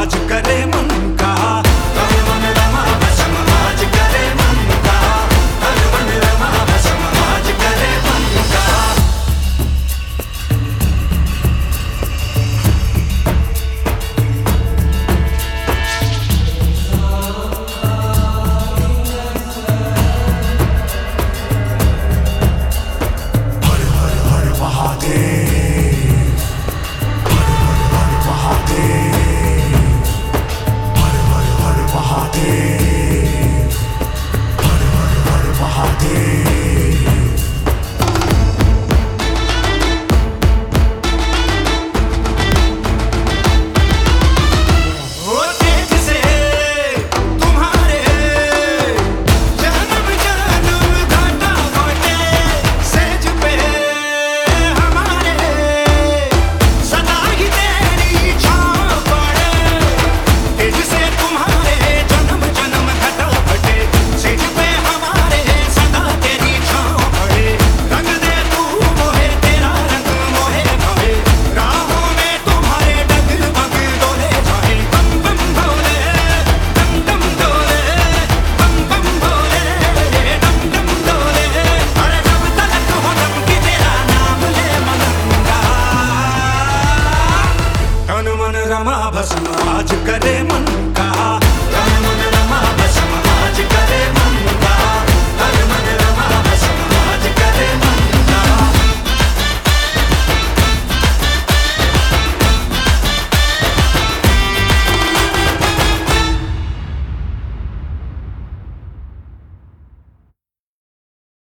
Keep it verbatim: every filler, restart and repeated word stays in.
आज करे मन का। तन मन रमा भस्म आज करे मन का। तन मन रमा भस्म आज करे मन का। हर हर हर महादेव, हर हर हर महादेव, हर हर हर महादेव, हर हर हर महादेव। ओ तेज से तुम्हारे जन्म जन्म घाटा घोटे, सेज पे हमारे सदा ही तेरी छाँव पड़े। तेज से तुम्हारे जन्म जन्म घाटा घोटे, सेज पे हमारे सदा तेरी छाँव पड़े। रंग दे तू मोहे तेरा रंग मोहे भाए, राहों में तुम्हारे डगमग डोले जाए। बम बम भोले डम डम डोले, बम बम भोले डम डम डोले। अरे जब तलक हो दम की तेरा नाम ले मलंगा। तन मन रमा भस्म आज करे